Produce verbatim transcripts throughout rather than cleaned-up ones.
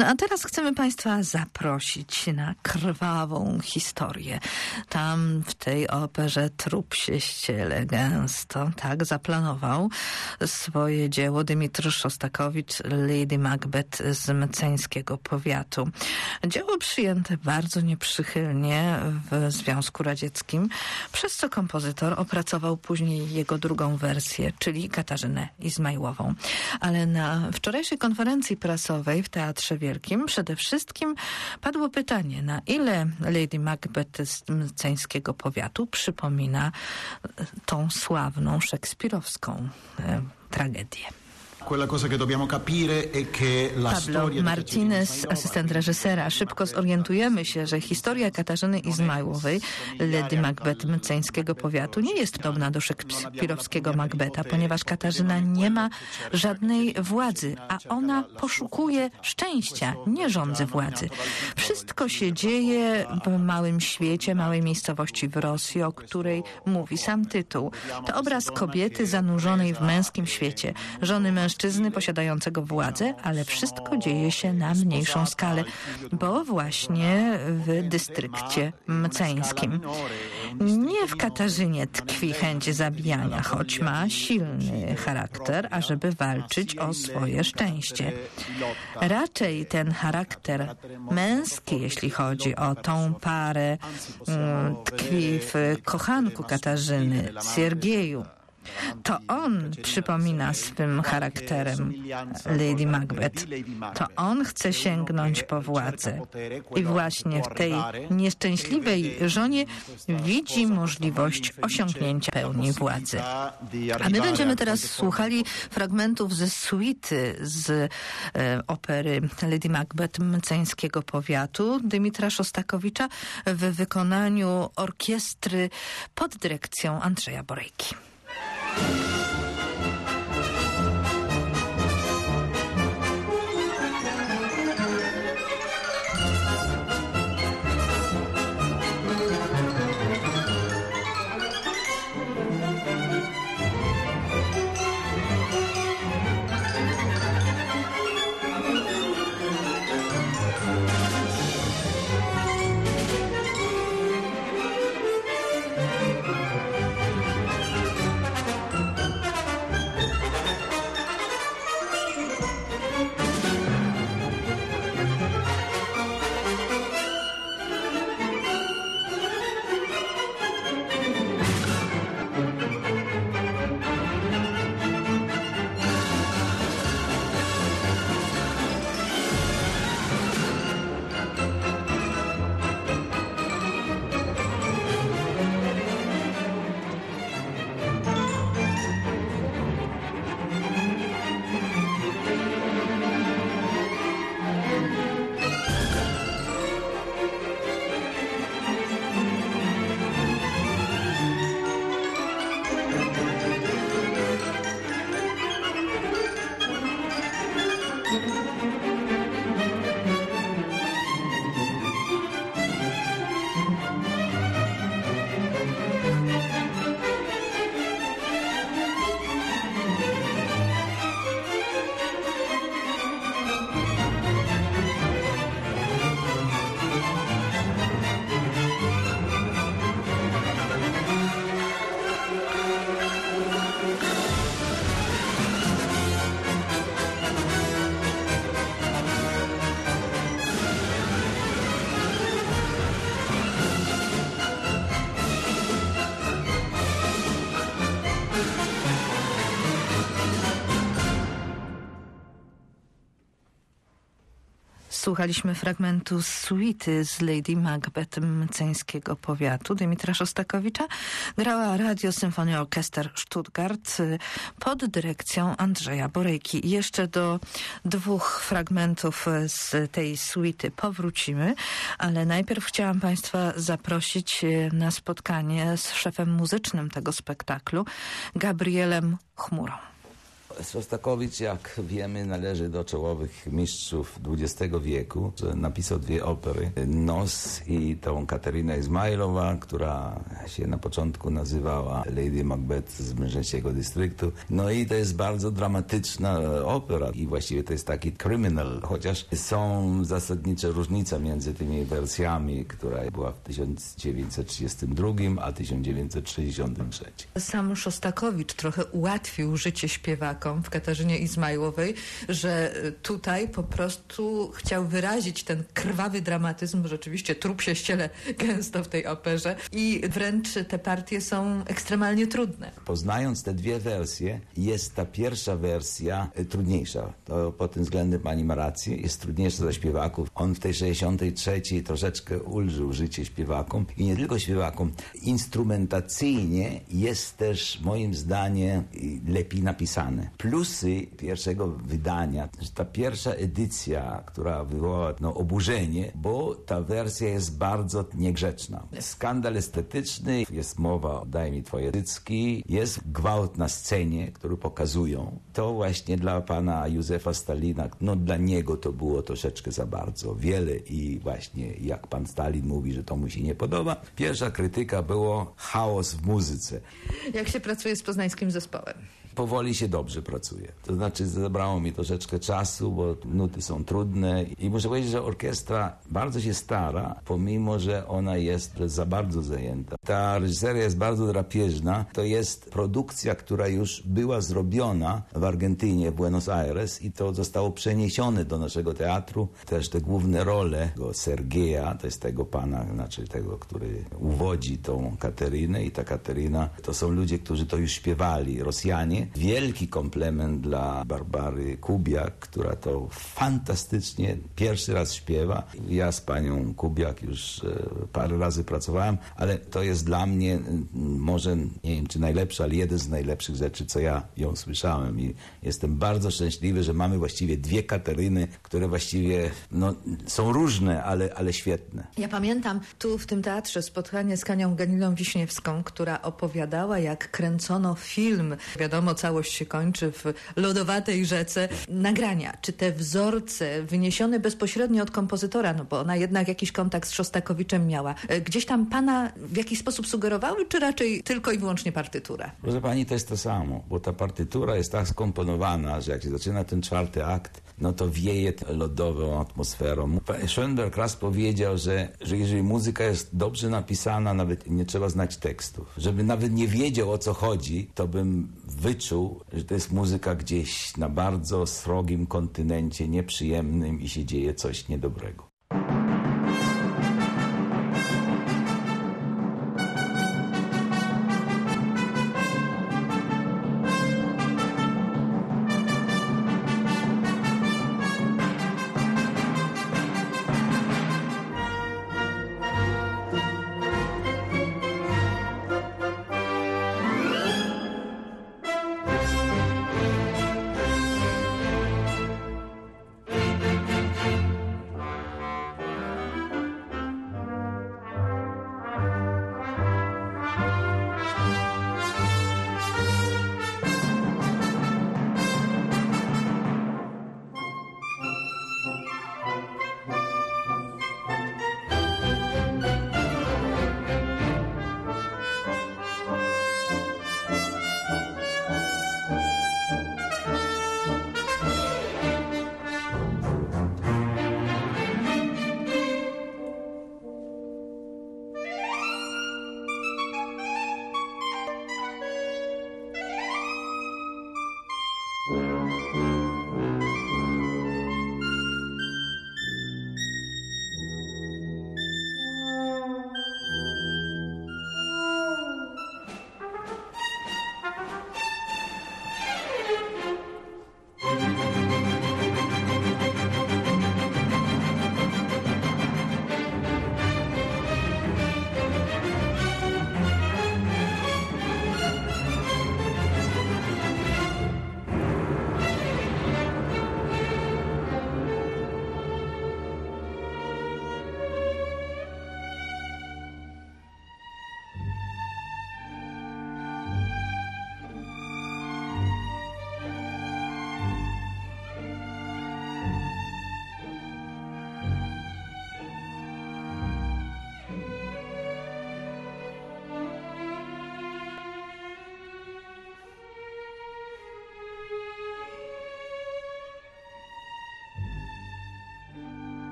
No a teraz chcemy Państwa zaprosić na krwawą historię. Tam w tej operze trup się ściele gęsto. Tak zaplanował swoje dzieło Dmytro Szostakowicz, Lady Macbeth z mceńskiego powiatu. Dzieło przyjęte bardzo nieprzychylnie w Związku Radzieckim, przez co kompozytor opracował później jego drugą wersję, czyli Katarzynę Izmajłową. Ale na wczorajszej konferencji prasowej w Teatrze Wielkim przede wszystkim padło pytanie, na ile Lady Macbeth z mceńskiego powiatu przypomina tą sławną szekspirowską e, tragedię. Pablo Martinez, asystent reżysera. Szybko zorientujemy się, że historia Katarzyny Izmajłowej, Lady Macbeth mceńskiego powiatu, nie jest podobna do szekspirowskiego Macbeta, ponieważ Katarzyna nie ma żadnej władzy, a ona poszukuje szczęścia, nie rządzy władzy. Wszystko się dzieje w małym świecie, małej miejscowości w Rosji, o której mówi sam tytuł. To obraz kobiety zanurzonej w męskim świecie, żony mężczyzny, mężczyzny posiadającego władzę, ale wszystko dzieje się na mniejszą skalę, bo właśnie w dystrykcie mceńskim. Nie w Katarzynie tkwi chęć zabijania, choć ma silny charakter, ażeby walczyć o swoje szczęście. Raczej ten charakter męski, jeśli chodzi o tą parę, tkwi w kochanku Katarzyny, Siergieju. To on przypomina swym charakterem Lady Macbeth. To on chce sięgnąć po władzę. I właśnie w tej nieszczęśliwej żonie widzi możliwość osiągnięcia pełni władzy. A my będziemy teraz słuchali fragmentów ze suity z e, opery Lady Macbeth mceńskiego powiatu Dmytra Szostakowicza w wykonaniu orkiestry pod dyrekcją Andrzeja Borejki. Słuchaliśmy fragmentu suity z Lady Macbeth mceńskiego powiatu Dmytra Szostakowicza. Grała Radio Symphony Orchester Stuttgart pod dyrekcją Andrzeja Borejki. Jeszcze do dwóch fragmentów z tej suity powrócimy, ale najpierw chciałam Państwa zaprosić na spotkanie z szefem muzycznym tego spektaklu, Gabrielem Chmurą. Szostakowicz, jak wiemy, należy do czołowych mistrzów dwudziestego wieku. Napisał dwie opery, Nos i tą Katerina Izmajlowa, która się na początku nazywała Lady Macbeth z mężczyźniego dystryktu. No i to jest bardzo dramatyczna opera i właściwie to jest taki kryminal, chociaż są zasadnicze różnice między tymi wersjami, która była w tysiąc dziewięćset trzydziestym drugim a tysiąc dziewięćset sześćdziesiątym trzecim. Sam Szostakowicz trochę ułatwił życie śpiewakom w Katarzynie Izmajłowej, że tutaj po prostu chciał wyrazić ten krwawy dramatyzm, bo rzeczywiście trup się ściele gęsto w tej operze i wręcz te partie są ekstremalnie trudne. Poznając te dwie wersje, jest ta pierwsza wersja trudniejsza. To pod tym względem pani ma rację, jest trudniejsza dla śpiewaków. On w tej sześćdziesiątej trzeciej troszeczkę ulżył życie śpiewakom i nie tylko śpiewakom. Instrumentacyjnie jest też moim zdaniem lepiej napisane. Plusy pierwszego wydania, że ta pierwsza edycja, która wywołała no, oburzenie, bo ta wersja jest bardzo niegrzeczna. Skandal estetyczny, jest mowa, daj mi twoje cycki, jest gwałt na scenie, który pokazują. To właśnie dla pana Józefa Stalina, no dla niego to było troszeczkę za bardzo wiele i właśnie jak pan Stalin mówi, że to mu się nie podoba. Pierwsza krytyka było chaos w muzyce. Jak się pracuje z poznańskim zespołem? Powoli się dobrze pracuje. To znaczy zabrało mi troszeczkę czasu, bo nuty są trudne i muszę powiedzieć, że orkiestra bardzo się stara, pomimo że ona jest za bardzo zajęta. Ta reżyseria jest bardzo drapieżna. To jest produkcja, która już była zrobiona w Argentynie, w Buenos Aires i to zostało przeniesione do naszego teatru. Też te główne role Sergeja, to jest tego pana, znaczy tego, który uwodzi tą Katerinę i ta Kateryna, to są ludzie, którzy to już śpiewali, Rosjanie. Wielki komplement dla Barbary Kubiak, która to fantastycznie pierwszy raz śpiewa. Ja z panią Kubiak już e, parę razy pracowałem, ale to jest dla mnie m, może, nie wiem czy najlepsza, ale jeden z najlepszych rzeczy, co ja ją słyszałem i jestem bardzo szczęśliwy, że mamy właściwie dwie Kateryny, które właściwie no, są różne, ale, ale świetne. Ja pamiętam tu w tym teatrze spotkanie z Kanią Ganilą Wiśniewską, która opowiadała, jak kręcono film. Wiadomo, całość się kończy w lodowatej rzece. Nagrania, czy te wzorce wyniesione bezpośrednio od kompozytora, no bo ona jednak jakiś kontakt z Szostakowiczem miała, gdzieś tam pana w jakiś sposób sugerowały, czy raczej tylko i wyłącznie partytura? Proszę pani, to jest to samo, bo ta partytura jest tak skomponowana, że jak się zaczyna ten czwarty akt, no to wieje lodową atmosferą. Schoenberg raz powiedział, że, że jeżeli muzyka jest dobrze napisana, nawet nie trzeba znać tekstów. Żeby nawet nie wiedział, o co chodzi, to bym wyczuł, że to jest muzyka gdzieś na bardzo srogim kontynencie, nieprzyjemnym i się dzieje coś niedobrego.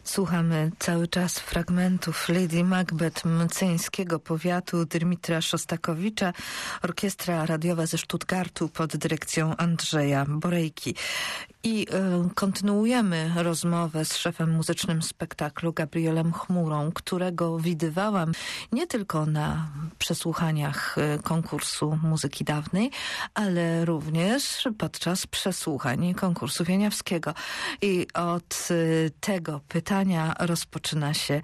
Słuchamy cały czas fragmentów Lady Macbeth mceńskiego powiatu Dmitra Szostakowicza, orkiestra radiowa ze Stuttgartu pod dyrekcją Andrzeja Borejki. I y, kontynuujemy rozmowę z szefem muzycznym spektaklu Gabrielem Chmurą, którego widywałam nie tylko na przesłuchaniach y, konkursu muzyki dawnej, ale również podczas przesłuchań konkursu wieniawskiego. I od y, tego pytania rozpoczyna się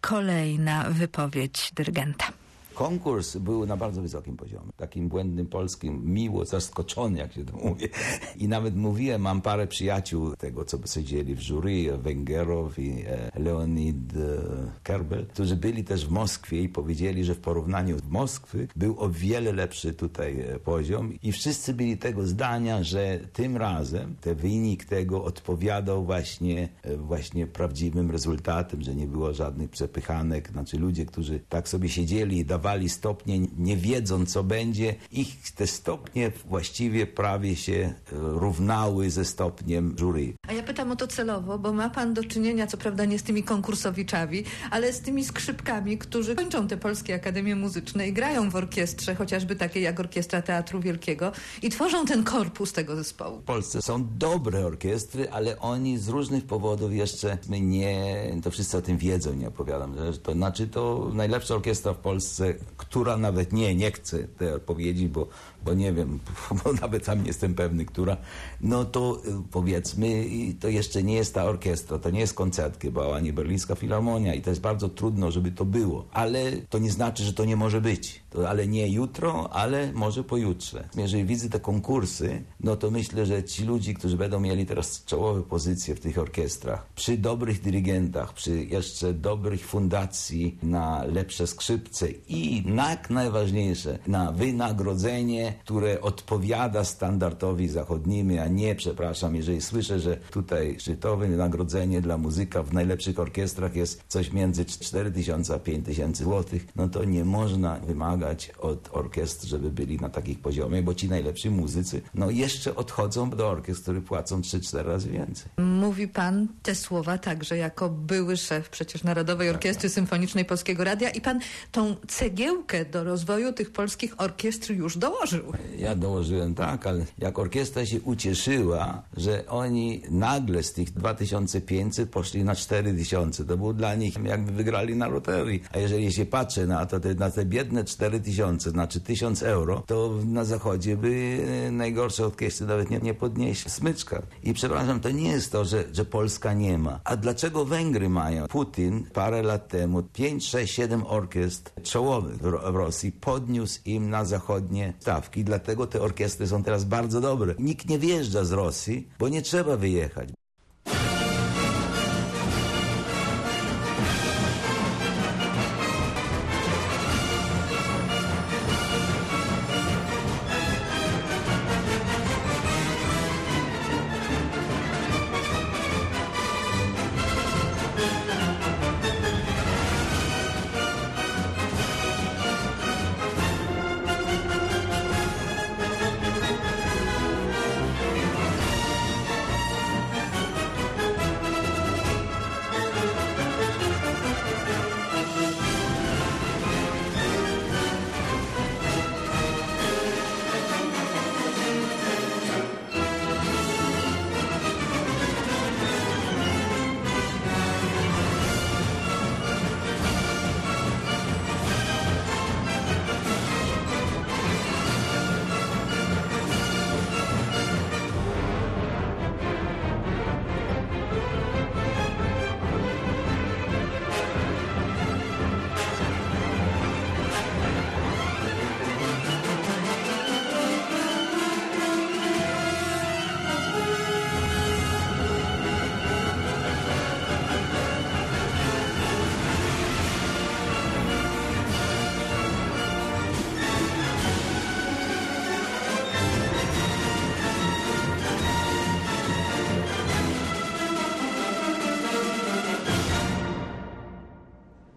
kolejna wypowiedź dyrygenta. Konkurs był na bardzo wysokim poziomie, takim błędnym polskim, miło zaskoczony, jak się to mówi. I nawet mówiłem, mam parę przyjaciół tego, co siedzieli w jury, Węgerow i e, Leonid e, Kerbel, którzy byli też w Moskwie i powiedzieli, że w porównaniu z Moskwy był o wiele lepszy tutaj e, poziom i wszyscy byli tego zdania, że tym razem ten wynik tego odpowiadał właśnie, e, właśnie prawdziwym rezultatem, że nie było żadnych przepychanek, znaczy ludzie, którzy tak sobie siedzieli i dawali stopnie, nie wiedząc, co będzie. Ich te stopnie właściwie prawie się równały ze stopniem jury. A ja pytam o to celowo, bo ma pan do czynienia, co prawda nie z tymi konkursowiczami, ale z tymi skrzypkami, którzy kończą te polskie akademie muzyczne i grają w orkiestrze, chociażby takiej jak Orkiestra Teatru Wielkiego i tworzą ten korpus tego zespołu. W Polsce są dobre orkiestry, ale oni z różnych powodów jeszcze nie, to wszyscy o tym wiedzą, nie opowiadam. Że to znaczy to najlepsza orkiestra w Polsce, która nawet nie, nie chcę tej odpowiedzi, bo, bo nie wiem, bo nawet sam nie jestem pewny, która, no to powiedzmy, to jeszcze nie jest ta orkiestra, to nie jest koncert chyba, ani Berlińska Filharmonia i to jest bardzo trudno, żeby to było, ale to nie znaczy, że to nie może być. To, ale nie jutro, ale może pojutrze. Jeżeli widzę te konkursy, no to myślę, że ci ludzie, którzy będą mieli teraz czołowe pozycje w tych orkiestrach, przy dobrych dyrygentach, przy jeszcze dobrych fundacji na lepsze skrzypce i jak najważniejsze, na wynagrodzenie, które odpowiada standardowi zachodnimi, a nie, przepraszam, jeżeli słyszę, że tutaj szczytowe wynagrodzenie dla muzyka w najlepszych orkiestrach jest coś między cztery tysiące a pięć tysięcy złotych, no to nie można wymagać od orkiestr, żeby byli na takich poziomie, bo ci najlepsi muzycy, no jeszcze odchodzą do orkiestr, które płacą trzy cztery razy więcej. Mówi pan te słowa także jako były szef przecież Narodowej Orkiestry Symfonicznej Polskiego Radia i pan tą cegiełkę do rozwoju tych polskich orkiestr już dołożył. Ja dołożyłem, tak, ale jak orkiestra się ucieszyła, że oni nagle z tych dwa tysiące pięćset poszli na cztery tysiące, to było dla nich jakby wygrali na loterii. A jeżeli się patrzy na to, te, na te biedne cztery tysiące, znaczy tysiąc euro, to na zachodzie by najgorsze orkiestry nawet nie, nie podnieśli smyczka. I przepraszam, to nie jest to, że, że Polska nie ma. A dlaczego Węgry mają? Putin parę lat temu pięć, sześć, siedem orkiestr czołowych w, w Rosji podniósł im na zachodnie stawki, dlatego te orkiestry są teraz bardzo dobre. Nikt nie wyjeżdża z Rosji, bo nie trzeba wyjechać.